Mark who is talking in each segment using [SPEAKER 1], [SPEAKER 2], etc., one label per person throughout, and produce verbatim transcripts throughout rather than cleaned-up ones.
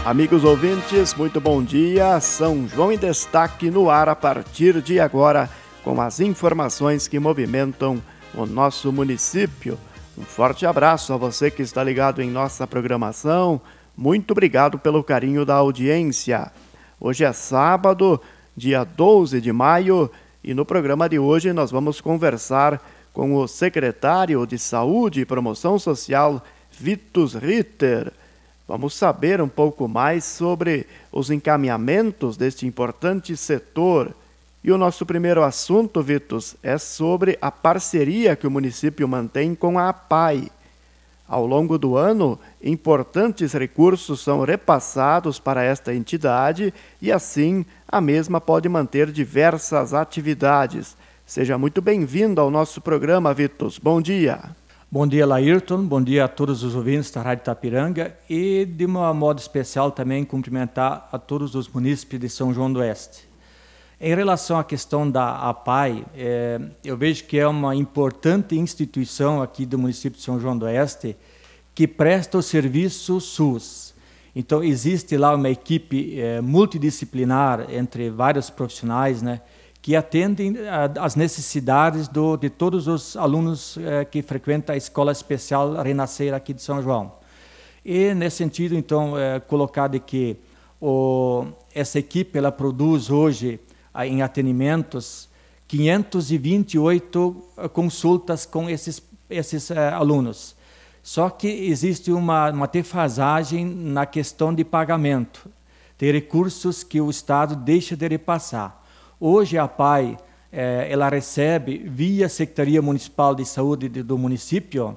[SPEAKER 1] Amigos ouvintes, muito bom dia. São João em Destaque no ar a partir de agora, com as informações que movimentam o nosso município. Um forte abraço a você que está ligado em nossa programação. Muito obrigado pelo carinho da audiência. Hoje é sábado, dia doze de maio, e no programa de hoje nós vamos conversar com o secretário de Saúde e Promoção Social, Vitus Ritter. Vamos saber um pouco mais sobre os encaminhamentos deste importante setor. E o nosso primeiro assunto, Vitus, é sobre a parceria que o município mantém com a APAE. Ao longo do ano, importantes recursos são repassados para esta entidade e, assim, a mesma pode manter diversas atividades. Seja muito bem-vindo ao nosso programa, Vitus. Bom dia.
[SPEAKER 2] Bom dia, Laírton. Bom dia a todos os ouvintes da Rádio Itapiranga e, de um modo especial, também cumprimentar a todos os munícipes de São João do Oeste. Em relação à questão da APAE, é, eu vejo que é uma importante instituição aqui do município de São João do Oeste que presta o serviço SUS. Então, existe lá uma equipe é, multidisciplinar entre vários profissionais, né, que atendem às necessidades do, de todos os alunos eh, que frequentam a Escola Especial Renascer aqui de São João. E, nesse sentido, então, é colocado que o, essa equipe ela produz hoje, em atendimentos, quinhentas e vinte e oito consultas com esses, esses eh, alunos. Só que existe uma, uma defasagem na questão de pagamento, de recursos que o Estado deixa de repassar. Hoje a APAE, eh, ela recebe, via Secretaria Municipal de Saúde do município,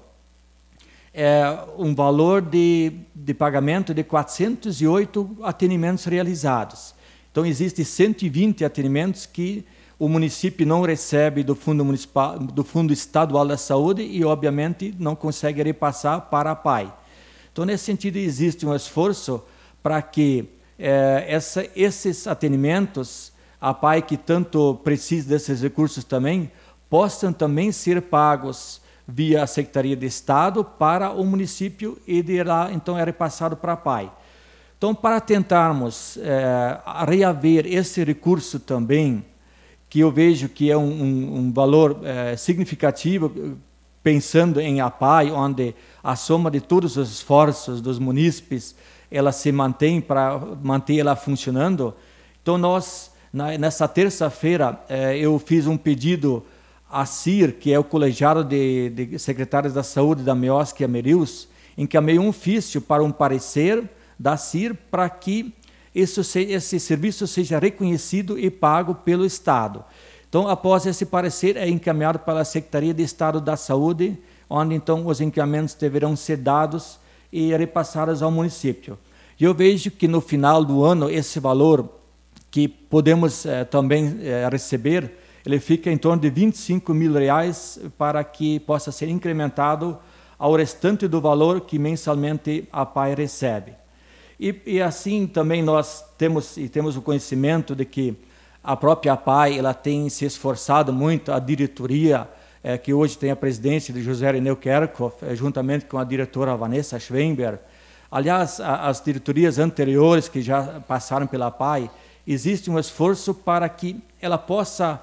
[SPEAKER 2] eh, um valor de, de pagamento de quatrocentos e oito atendimentos realizados. Então, existem cento e vinte atendimentos que o município não recebe do Fundo Municipal, do Fundo Estadual da Saúde e, obviamente, não consegue repassar para a APAE. Então, nesse sentido, existe um esforço para que eh, essa, esses atendimentos, a APAE que tanto precisa desses recursos também, possam também ser pagos via a Secretaria de Estado para o município e de lá, então, é repassado para a APAE. Então, para tentarmos é, reaver esse recurso também, que eu vejo que é um, um, um valor é, significativo, pensando em APAE, onde a soma de todos os esforços dos munícipes, ela se mantém para manter ela funcionando. Então, nós... Nessa terça-feira, eh, eu fiz um pedido à C I R, que é o Colegiado de, de Secretários da Saúde da MEOSC e Amerius, encaminhei um ofício para um parecer da C I R para que isso se, esse serviço seja reconhecido e pago pelo Estado. Então, após esse parecer, é encaminhado para a Secretaria de Estado da Saúde, onde, então, os encaminhamentos deverão ser dados e repassados ao município. E eu vejo que, no final do ano, esse valor que podemos eh, também eh, receber, ele fica em torno de vinte e cinco mil reais para que possa ser incrementado ao restante do valor que mensalmente a APAE recebe. E, e assim também nós temos, e temos o conhecimento de que a própria APAE ela tem se esforçado muito, a diretoria, eh, que hoje tem a presidência de José Ireneu Kerkhoff, eh, juntamente com a diretora Vanessa Schwember. Aliás, a, as diretorias anteriores que já passaram pela APAE, existe um esforço para que ela possa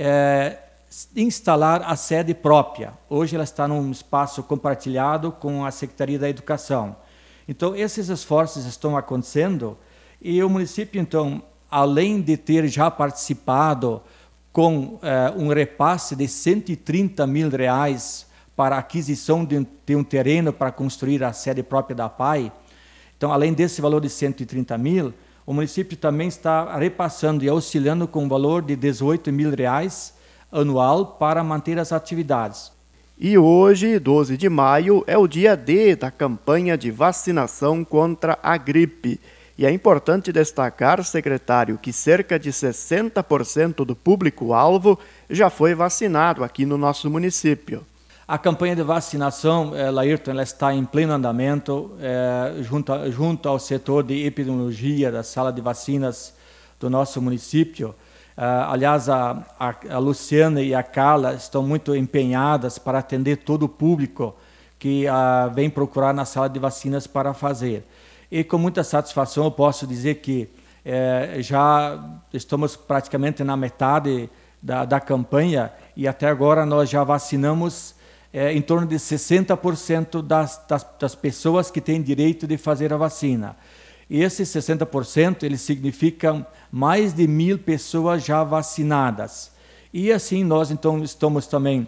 [SPEAKER 2] é, instalar a sede própria. Hoje ela está num espaço compartilhado com a Secretaria da Educação. Então, esses esforços estão acontecendo e o município, então, além de ter já participado com é, um repasse de cento e trinta mil reais para a aquisição de um, de um terreno para construir a sede própria da APAE, então, além desse valor de cento e trinta mil, o município também está repassando e auxiliando com um valor de dezoito mil reais anual para manter as atividades.
[SPEAKER 1] E hoje, doze de maio, é o dia D da campanha de vacinação contra a gripe. E é importante destacar, secretário, que cerca de sessenta por cento do público-alvo já foi vacinado aqui no nosso município.
[SPEAKER 2] A campanha de vacinação, eh, Laírton, ela está em pleno andamento, eh, junto, a, junto ao setor de epidemiologia da sala de vacinas do nosso município. Eh, aliás, a, a, a Luciana e a Carla estão muito empenhadas para atender todo o público que ah, vem procurar na sala de vacinas para fazer. e com muita satisfação eu posso dizer que é, já estamos praticamente na metade da, da campanha e até agora nós já vacinamos é, em torno de sessenta por cento das, das, das pessoas que têm direito de fazer a vacina. E esses sessenta por cento eles significam mais de mil pessoas já vacinadas. E assim nós então estamos também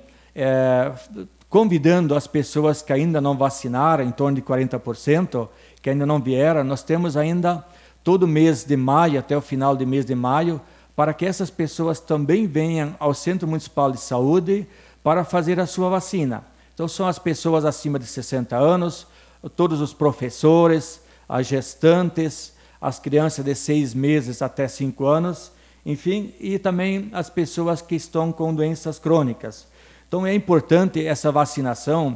[SPEAKER 2] é, convidando as pessoas que ainda não vacinaram, em torno de quarenta por cento, que ainda não vieram. Nós temos ainda todo mês de maio, até o final do mês de maio, para que essas pessoas também venham ao Centro Municipal de Saúde para fazer a sua vacina. Então são as pessoas acima de sessenta anos, todos os professores, as gestantes, as crianças de seis meses até cinco anos, enfim, e também as pessoas que estão com doenças crônicas. Então é importante essa vacinação.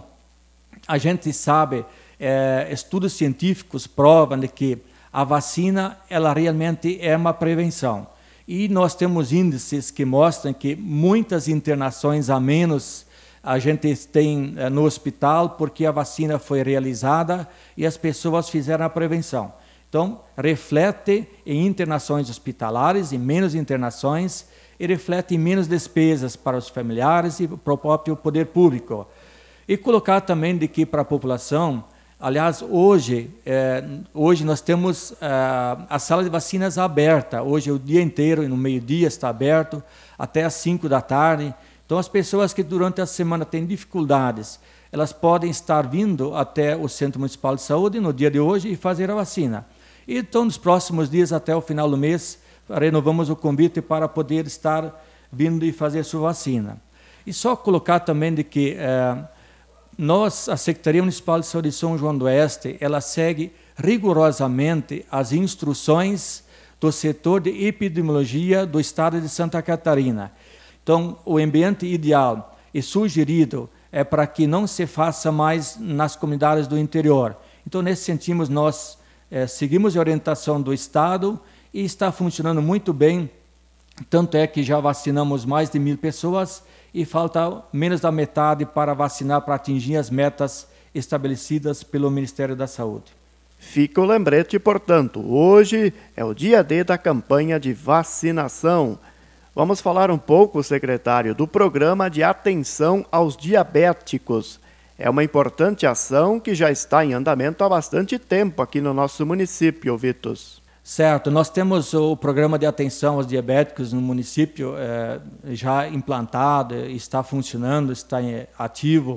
[SPEAKER 2] A gente sabe, é, estudos científicos provam de que a vacina ela realmente é uma prevenção. E nós temos índices que mostram que muitas internações a menos a gente tem é, no hospital porque a vacina foi realizada e as pessoas fizeram a prevenção. Então, reflete em internações hospitalares, em menos internações, e reflete em menos despesas para os familiares e para o próprio poder público. E colocar também de que para a população, aliás, hoje, é, hoje nós temos é, a sala de vacinas aberta, hoje o dia inteiro, e no meio-dia está aberto, até às cinco da tarde. Então, as pessoas que durante a semana têm dificuldades, elas podem estar vindo até o Centro Municipal de Saúde no dia de hoje e fazer a vacina. E então, nos próximos dias, até o final do mês, renovamos o convite para poder estar vindo e fazer sua vacina. E só colocar também de que eh, nós, a Secretaria Municipal de Saúde de São João do Oeste, ela segue rigorosamente as instruções do setor de epidemiologia do estado de Santa Catarina. Então, o ambiente ideal e sugerido é para que não se faça mais nas comunidades do interior. Então, nesse sentido, nós eh, seguimos a orientação do Estado e está funcionando muito bem, tanto é que já vacinamos mais de mil pessoas e falta menos da metade para vacinar, para atingir as metas estabelecidas pelo Ministério da Saúde.
[SPEAKER 1] Fica o lembrete, portanto, hoje é o dia D da campanha de vacinação. Vamos falar um pouco, secretário, do programa de atenção aos diabéticos. É uma importante ação que já está em andamento há bastante tempo aqui no nosso município, Vitos.
[SPEAKER 2] Certo, nós temos o programa de atenção aos diabéticos no município é, já implantado, está funcionando, está ativo,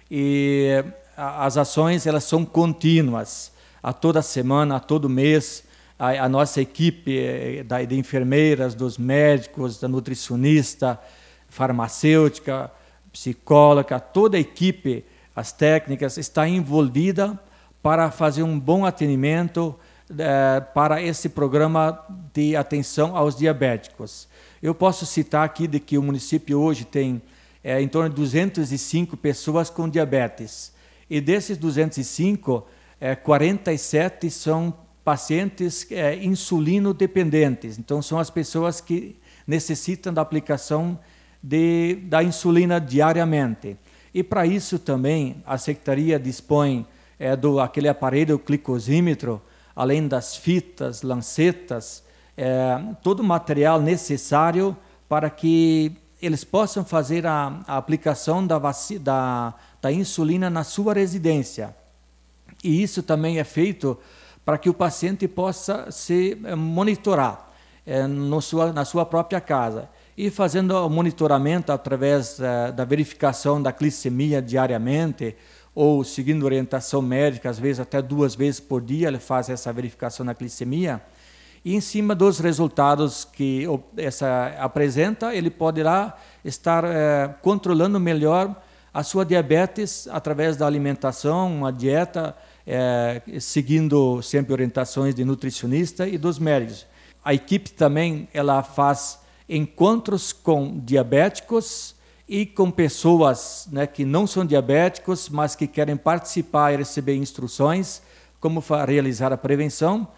[SPEAKER 2] e as ações elas são contínuas, a toda semana, a todo mês. A, a nossa equipe da, de enfermeiras, dos médicos, da nutricionista, farmacêutica, psicóloga, toda a equipe, as técnicas, está envolvida para fazer um bom atendimento eh, para esse programa de atenção aos diabéticos. Eu posso citar aqui de que o município hoje tem eh, em torno de duzentas e cinco pessoas com diabetes. E desses duzentos e cinco, eh, quarenta e sete são pacientes é, insulino-dependentes. Então, são as pessoas que necessitam da aplicação de, da insulina diariamente. E, para isso, também, a Secretaria dispõe é, do aquele aparelho glicosímetro, além das fitas, lancetas, é, todo o material necessário para que eles possam fazer a, a aplicação da, vaci, da, da insulina na sua residência. E isso também é feito para que o paciente possa se monitorar é, no sua, na sua própria casa. E fazendo o monitoramento através é, da verificação da glicemia diariamente, ou seguindo orientação médica, às vezes até duas vezes por dia, ele faz essa verificação da glicemia, e em cima dos resultados que essa apresenta, ele poderá estar é, controlando melhor a sua diabetes através da alimentação, uma dieta, É, seguindo sempre orientações de nutricionista e dos médicos. A equipe também ela faz encontros com diabéticos e com pessoas, né, que não são diabéticos, mas que querem participar e receber instruções como realizar a prevenção.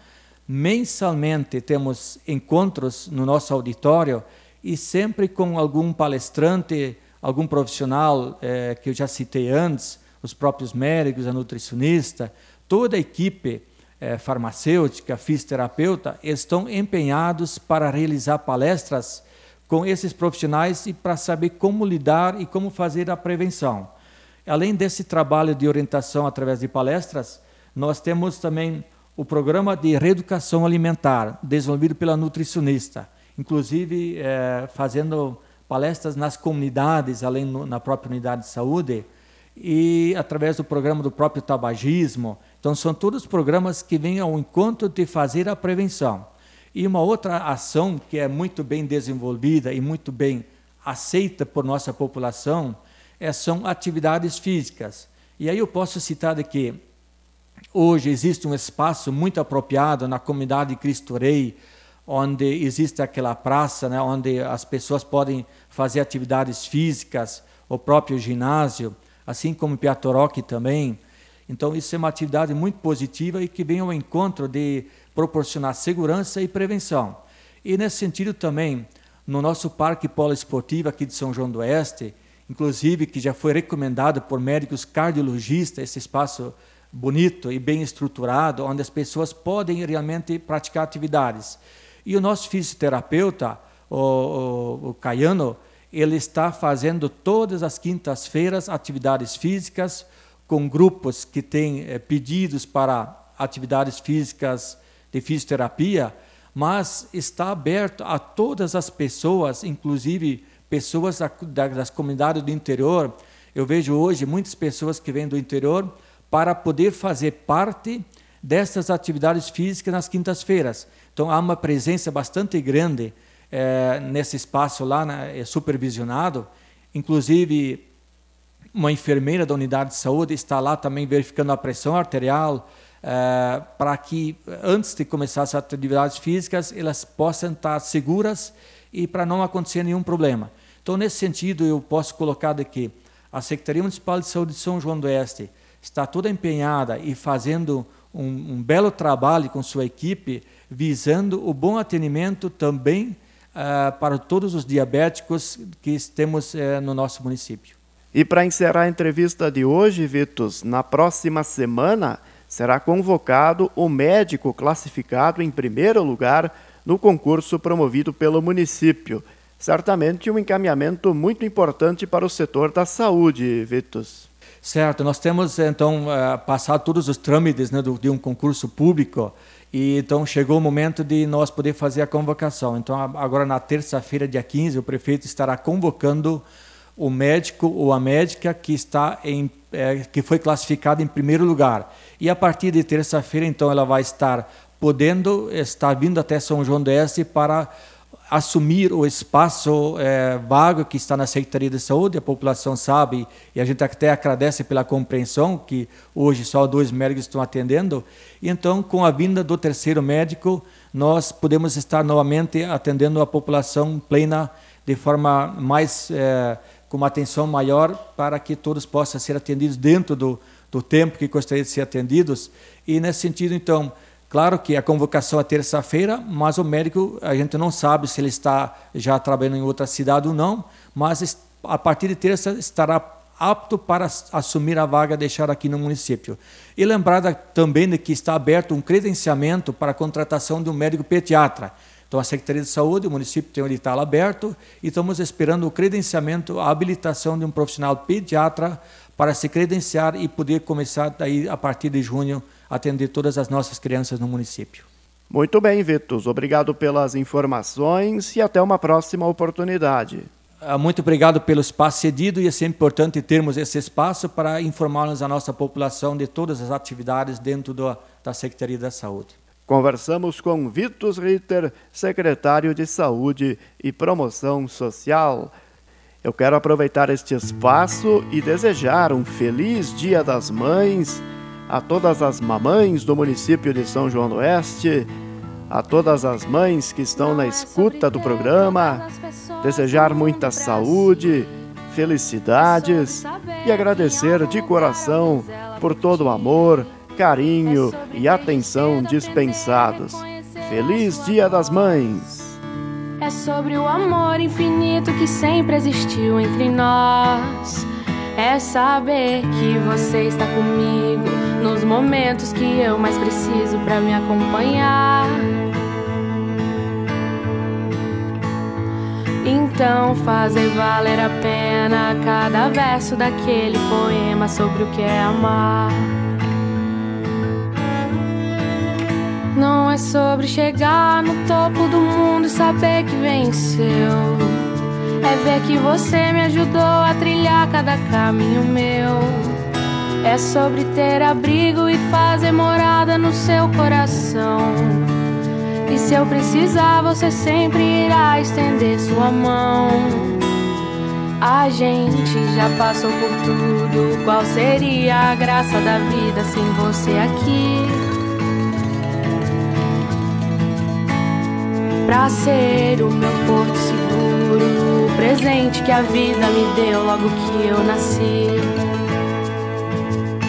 [SPEAKER 2] Mensalmente temos encontros no nosso auditório e sempre com algum palestrante, algum profissional é, que eu já citei antes, os próprios médicos, a nutricionista, toda a equipe é, farmacêutica, fisioterapeuta, eles estão empenhados para realizar palestras com esses profissionais e para saber como lidar e como fazer a prevenção. Além desse trabalho de orientação através de palestras, nós temos também o programa de reeducação alimentar, desenvolvido pela nutricionista, inclusive é, fazendo palestras nas comunidades, além no, na própria unidade de saúde, e através do programa do próprio tabagismo. Então, são todos programas que vêm ao encontro de fazer a prevenção. E uma outra ação que é muito bem desenvolvida e muito bem aceita por nossa população é, são atividades físicas. E aí eu posso citar de que hoje existe um espaço muito apropriado na comunidade de Cristo Rei, onde existe aquela praça, né, onde as pessoas podem fazer atividades físicas, o próprio ginásio, assim como Piatoroque também. Então, isso é uma atividade muito positiva e que vem ao encontro de proporcionar segurança e prevenção. E, nesse sentido, também, no nosso Parque Poliesportivo aqui de São João do Oeste, inclusive, que já foi recomendado por médicos cardiologistas, esse espaço bonito e bem estruturado, onde as pessoas podem realmente praticar atividades. E o nosso fisioterapeuta, o, o, o Caiano, ele está fazendo todas as quintas-feiras atividades físicas com grupos que têm eh, pedidos para atividades físicas de fisioterapia, mas está aberto a todas as pessoas, inclusive pessoas da, da, das comunidades do interior. Eu vejo hoje muitas pessoas que vêm do interior para poder fazer parte dessas atividades físicas nas quintas-feiras. Então, há uma presença bastante grande É, nesse espaço lá, né, é supervisionado. Inclusive, uma enfermeira da unidade de saúde está lá também verificando a pressão arterial, é, para que, antes de começar as atividades físicas, elas possam estar seguras e para não acontecer nenhum problema. Então, nesse sentido, eu posso colocar de que a Secretaria Municipal de Saúde de São João do Oeste está toda empenhada e fazendo um, um belo trabalho com sua equipe, visando o bom atendimento também Uh, para todos os diabéticos que temos uh, no nosso município.
[SPEAKER 1] E para encerrar a entrevista de hoje, Vitus, na próxima semana será convocado o médico classificado em primeiro lugar no concurso promovido pelo município. Certamente um encaminhamento muito importante para o setor da saúde, Vitus.
[SPEAKER 2] Certo, nós temos então uh, passado todos os trâmites, né, do, de um concurso público. E então chegou o momento de nós poder fazer a convocação. Então agora na terça-feira, dia quinze, o prefeito estará convocando o médico ou a médica que está em, é, que foi classificado em primeiro lugar. E a partir de terça-feira, então, ela vai estar podendo estar vindo até São João do Oeste para assumir o espaço é, vago que está na Secretaria de Saúde. A população sabe, e a gente até agradece pela compreensão, que hoje só dois médicos estão atendendo. E então, com a vinda do terceiro médico, nós podemos estar novamente atendendo a população plena de forma mais, é, com uma atenção maior, para que todos possam ser atendidos dentro do, do tempo que gostariam de ser atendidos. E nesse sentido, então, claro que a convocação é terça-feira, mas o médico, a gente não sabe se ele está já trabalhando em outra cidade ou não, mas a partir de terça estará apto para assumir a vaga deixada aqui no município. E lembrada também de que está aberto um credenciamento para a contratação de um médico pediatra. Então, a Secretaria de Saúde, o município tem um edital aberto e estamos esperando o credenciamento, a habilitação de um profissional pediatra para se credenciar e poder começar daí, a partir de junho, atender todas as nossas crianças no município.
[SPEAKER 1] Muito bem, Vitus. Obrigado pelas informações e até uma próxima oportunidade.
[SPEAKER 2] Muito obrigado pelo espaço cedido, e é sempre importante termos esse espaço para informarmos a nossa população de todas as atividades dentro do, da Secretaria da Saúde.
[SPEAKER 1] Conversamos com Vitus Ritter, secretário de Saúde e Promoção Social. Eu quero aproveitar este espaço e desejar um feliz Dia das Mães a todas as mamães do município de São João do Oeste, a todas as mães que estão na escuta do programa, desejar muita saúde, felicidades e agradecer de coração por todo o amor, carinho e atenção dispensados. Feliz Dia das Mães!
[SPEAKER 3] É sobre o amor infinito que sempre existiu entre nós. é saber que você está comigo nos momentos que eu mais preciso pra me acompanhar. Então fazer valer a pena cada verso daquele poema sobre o que é amar. Não é sobre chegar no topo do mundo e saber que venceu. É ver que você me ajudou a trilhar cada caminho meu. É sobre ter abrigo e fazer morada no seu coração. E se eu precisar, você sempre irá estender sua mão. A gente já passou por tudo. Qual seria a graça da vida sem você aqui? Pra ser o meu porto seguro, o presente que a vida me deu logo que eu nasci.